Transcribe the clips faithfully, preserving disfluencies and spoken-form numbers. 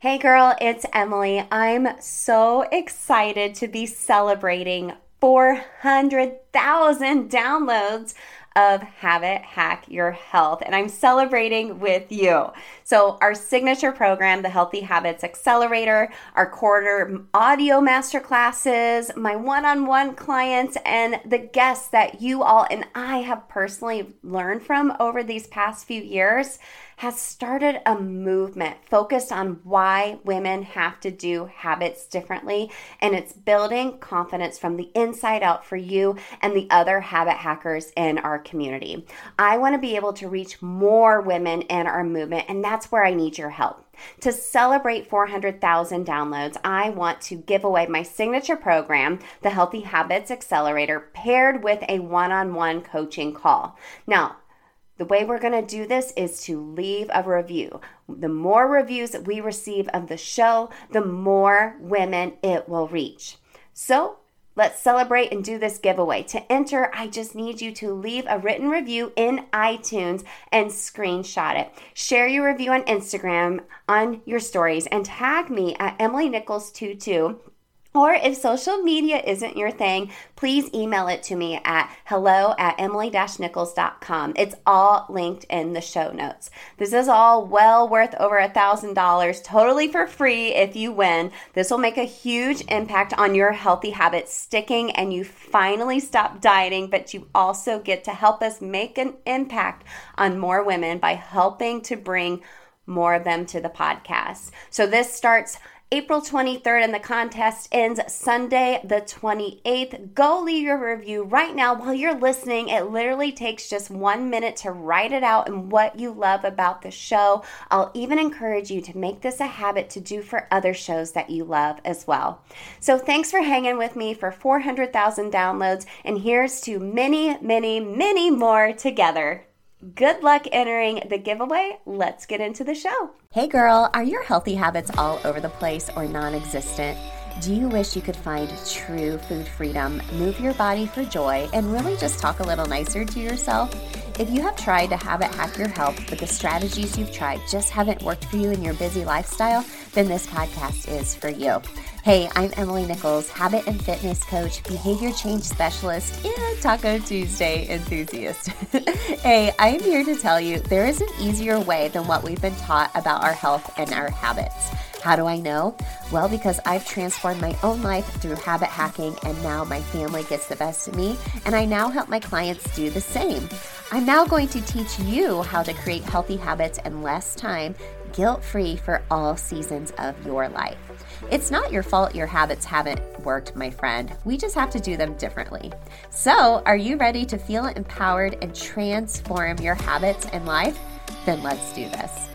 Hey girl, it's Emily. I'm so excited to be celebrating four hundred thousand downloads of Habit Hack Your Health, and I'm celebrating with you. So our signature program, the Healthy Habits Accelerator, our quarter audio masterclasses, my one-on-one clients, and the guests that you all and I have personally learned from over these past few years has started a movement focused on why women have to do habits differently, and it's building confidence from the inside out for you and the other habit hackers in our community. I want to be able to reach more women in our movement, and that's where I need your help. To celebrate four hundred thousand downloads, I want to give away my signature program, the Healthy Habits Accelerator, paired with a one-on-one coaching call. Now, the way we're going to do this is to leave a review. The more reviews that we receive of the show, the more women it will reach. So let's celebrate and do this giveaway. To enter, I just need you to leave a written review in iTunes and screenshot it. Share your review on Instagram on your stories and tag me at Emily Nichols twenty-two. Or if social media isn't your thing, please email it to me at hello at emily dash nichols dot com. It's all linked in the show notes. This is all well worth over a thousand dollars, totally for free if you win. This will make a huge impact on your healthy habits sticking and you finally stop dieting, but you also get to help us make an impact on more women by helping to bring more of them to the podcast. So this starts April twenty-third, and the contest ends Sunday the twenty-eighth. Go leave your review right now while you're listening. It literally takes just one minute to write it out and what you love about the show. I'll even encourage you to make this a habit to do for other shows that you love as well. So thanks for hanging with me for four hundred thousand downloads, and here's to many, many, many more together. Good luck entering the giveaway. Let's get into the show. Hey girl, are your healthy habits all over the place or non-existent? Do you wish you could find true food freedom, move your body for joy, and really just talk a little nicer to yourself? If you have tried to habit hack your health, but the strategies you've tried just haven't worked for you in your busy lifestyle, then this podcast is for you. Hey, I'm Emily Nichols, habit and fitness coach, behavior change specialist, and Taco Tuesday enthusiast. Hey, I'm here to tell you there is an easier way than what we've been taught about our health and our habits. How do I know? Well, because I've transformed my own life through habit hacking, and now my family gets the best of me, and I now help my clients do the same. I'm now going to teach you how to create healthy habits in less time, guilt-free for all seasons of your life. It's not your fault your habits haven't worked, my friend. We just have to do them differently. So, are you ready to feel empowered and transform your habits and life? Then let's do this.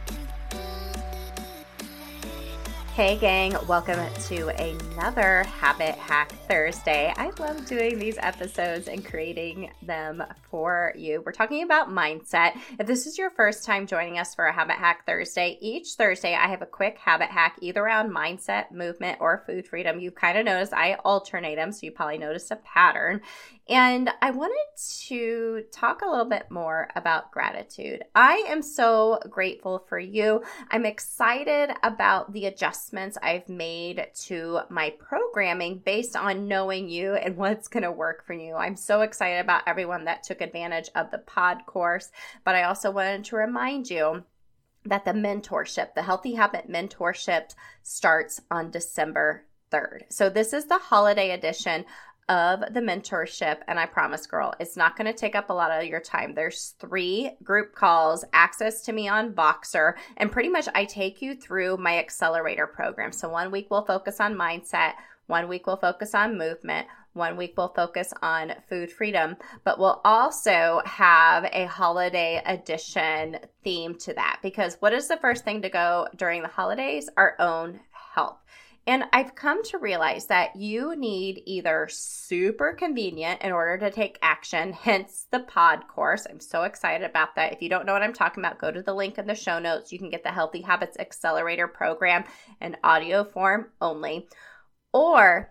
Hey gang, welcome to another Habit Hack Thursday. I love doing these episodes and creating them for you. We're talking about mindset. If this is your first time joining us for a Habit Hack Thursday, each Thursday I have a quick habit hack either around mindset, movement, or food freedom. You've kind of noticed I alternate them, so you probably noticed a pattern. And I wanted to talk a little bit more about gratitude. I am so grateful for you. I'm excited about the adjustments I've made to my programming based on knowing you and what's going to work for you. I'm so excited about everyone that took advantage of the pod course, but I also wanted to remind you that the mentorship, the Healthy Habit Mentorship, starts on December third. So this is the holiday edition of the mentorship, and I promise, girl, it's not going to take up a lot of your time. There's three group calls, access to me on Voxer, and pretty much I take you through my accelerator program. So one week we'll focus on mindset, one week we'll focus on movement, one week we'll focus on food freedom, but we'll also have a holiday edition theme to that, because what is the first thing to go during the holidays? Our own health. And I've come to realize that you need either super convenient in order to take action, hence the pod course. I'm so excited about that. If you don't know what I'm talking about, go to the link in the show notes. You can get the Healthy Habits Accelerator program in audio form only. Or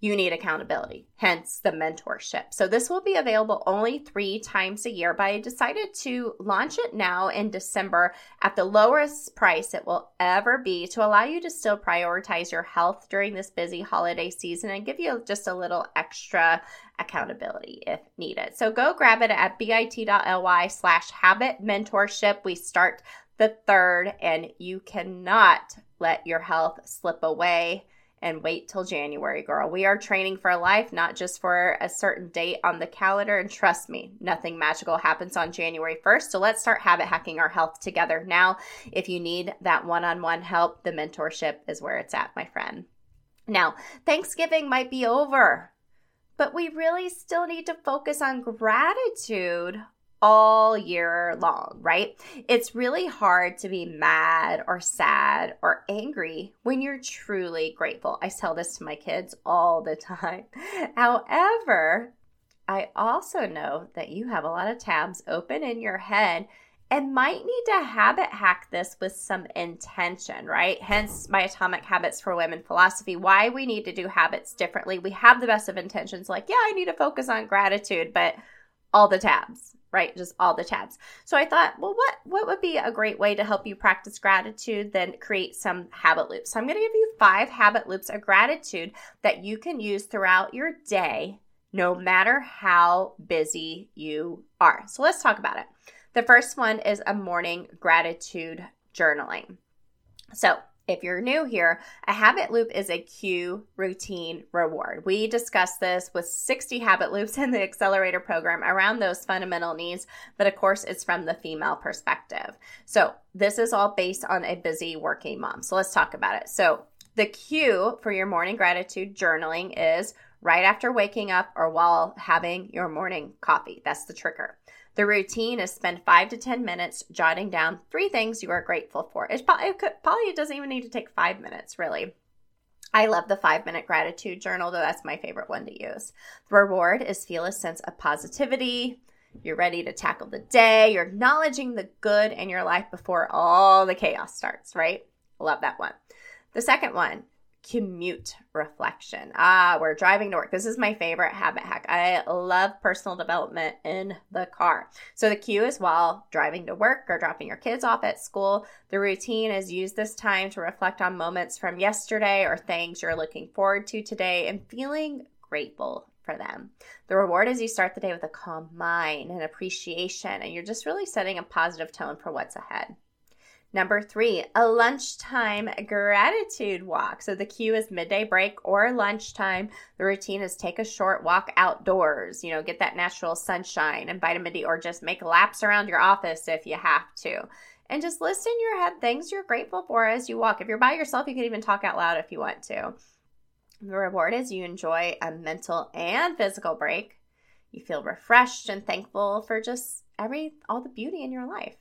you need accountability, hence the mentorship. So this will be available only three times a year, but I decided to launch it now in December at the lowest price it will ever be to allow you to still prioritize your health during this busy holiday season and give you just a little extra accountability if needed. So go grab it at bit.ly slash habit mentorship. We start the third, and you cannot let your health slip away and wait till January, girl. We are training for life, not just for a certain date on the calendar. And trust me, nothing magical happens on January first. So let's start habit hacking our health together now. If you need that one-on-one help, the mentorship is where it's at, my friend. Now, Thanksgiving might be over, but we really still need to focus on gratitude all year long, right? It's really hard to be mad or sad or angry when you're truly grateful. I tell this to my kids all the time. However, I also know that you have a lot of tabs open in your head and might need to habit hack this with some intention, right? Hence my Atomic Habits for Women philosophy, why we need to do habits differently. We have the best of intentions, like, yeah, I need to focus on gratitude, but all the tabs, right? Just all the tabs. So I thought, well, what, what would be a great way to help you practice gratitude, then create some habit loops? So I'm going to give you five habit loops of gratitude that you can use throughout your day, no matter how busy you are. So let's talk about it. The first one is a morning gratitude journaling. So if you're new here, a habit loop is a cue, routine, reward. We discussed this with sixty habit loops in the accelerator program around those fundamental needs, but of course it's from the female perspective. So this is all based on a busy working mom. So let's talk about it. So the cue for your morning gratitude journaling is right after waking up or while having your morning coffee. That's the trigger. The routine is spend five to ten minutes jotting down three things you are grateful for. It's probably, it could, probably it doesn't even need to take five minutes, really. I love the five-minute gratitude journal, though that's my favorite one to use. The reward is feel a sense of positivity. You're ready to tackle the day. You're acknowledging the good in your life before all the chaos starts, right? Love that one. The second one, commute reflection. Ah, we're driving to work. This is my favorite habit hack. I love personal development in the car. So the cue is while driving to work or dropping your kids off at school. The routine is use this time to reflect on moments from yesterday or things you're looking forward to today and feeling grateful for them. The reward is you start the day with a calm mind and appreciation, and you're just really setting a positive tone for what's ahead. Number three, a lunchtime gratitude walk. So the cue is midday break or lunchtime. The routine is take a short walk outdoors, you know, get that natural sunshine and vitamin D, or just make laps around your office if you have to. And just list in your head things you're grateful for as you walk. If you're by yourself, you can even talk out loud if you want to. The reward is you enjoy a mental and physical break. You feel refreshed and thankful for just every all the beauty in your life.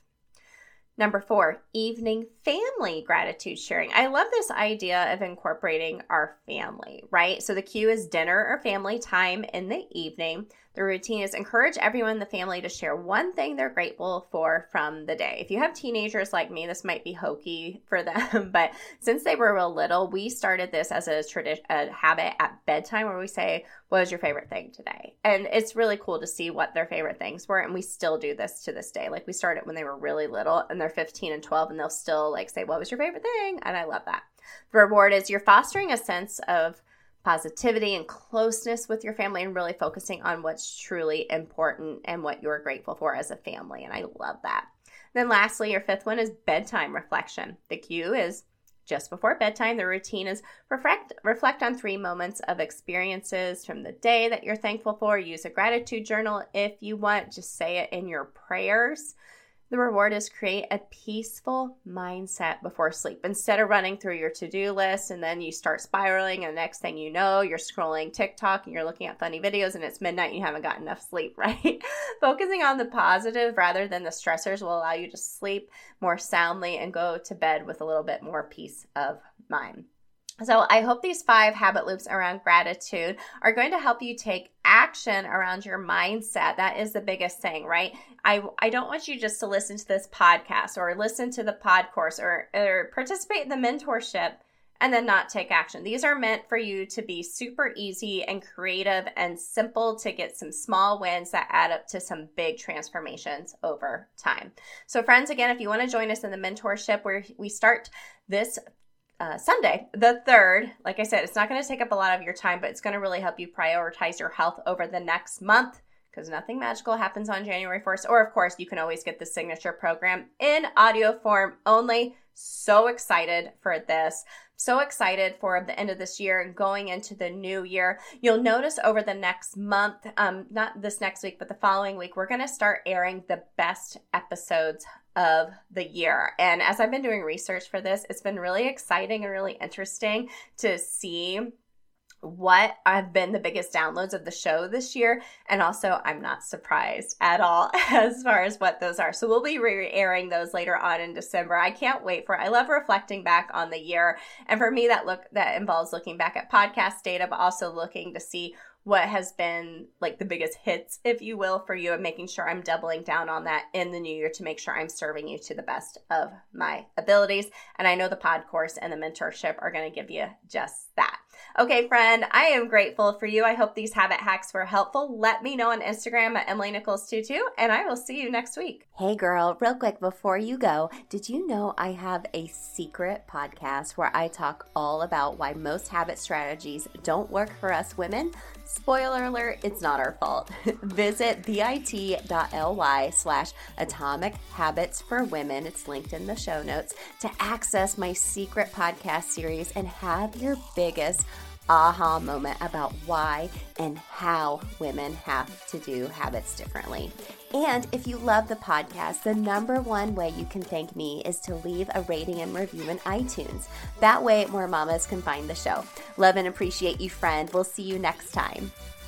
Number four, evening family gratitude sharing. I love this idea of incorporating our family, right? So the cue is dinner or family time in the evening. The routine is encourage everyone in the family to share one thing they're grateful for from the day. If you have teenagers like me, this might be hokey for them, but since they were real little, we started this as a tradition, a habit at bedtime where we say, what was your favorite thing today? And it's really cool to see what their favorite things were. And we still do this to this day. Like we started when they were really little and they're fifteen and twelve and they'll still like say, what was your favorite thing? And I love that. The reward is you're fostering a sense of positivity and closeness with your family and really focusing on what's truly important and what you're grateful for as a family. And I love that. Then lastly, your fifth one is bedtime reflection. The cue is just before bedtime. The routine is reflect, reflect on three moments of experiences from the day that you're thankful for. Use a gratitude journal if you want. Just say it in your prayers. The reward is create a peaceful mindset before sleep. Instead of running through your to-do list and then you start spiraling and the next thing you know, you're scrolling TikTok and you're looking at funny videos and it's midnight and you haven't got enough sleep, right? Focusing on the positive rather than the stressors will allow you to sleep more soundly and go to bed with a little bit more peace of mind. So I hope these five habit loops around gratitude are going to help you take action around your mindset. That is the biggest thing, right? I, I don't want you just to listen to this podcast or listen to the pod course or, or participate in the mentorship and then not take action. These are meant for you to be super easy and creative and simple to get some small wins that add up to some big transformations over time. So friends, again, if you want to join us in the mentorship where we start this Uh, Sunday, the third, like I said, it's not going to take up a lot of your time, but it's going to really help you prioritize your health over the next month because nothing magical happens on January first. Or of course, you can always get the signature program in audio form only. So excited for this. So excited for the end of this year and going into the new year. You'll notice over the next month, um, not this next week, but the following week, we're going to start airing the best episodes of the year. And as I've been doing research for this, it's been really exciting and really interesting to see what have been the biggest downloads of the show this year. And also, I'm not surprised at all as far as what those are. So we'll be re-airing those later on in December. I can't wait for it. I love reflecting back on the year. And for me, that look that involves looking back at podcast data, but also looking to see what has been like the biggest hits, if you will, for you, and making sure I'm doubling down on that in the new year to make sure I'm serving you to the best of my abilities. And I know the pod course and the mentorship are going to give you just that. Okay, friend, I am grateful for you. I hope these habit hacks were helpful. Let me know on Instagram at Emily Nichols twenty-two, and I will see you next week. Hey girl, real quick before you go, did you know I have a secret podcast where I talk all about why most habit strategies don't work for us women? Spoiler alert, it's not our fault. Visit bit.ly slash atomic habits for women. It's linked in the show notes to access my secret podcast series and have your biggest aha moment about why and how women have to do habits differently. And if you love the podcast, the number one way you can thank me is to leave a rating and review in iTunes. That way more mamas can find the show. Love and appreciate you, friend. We'll see you next time.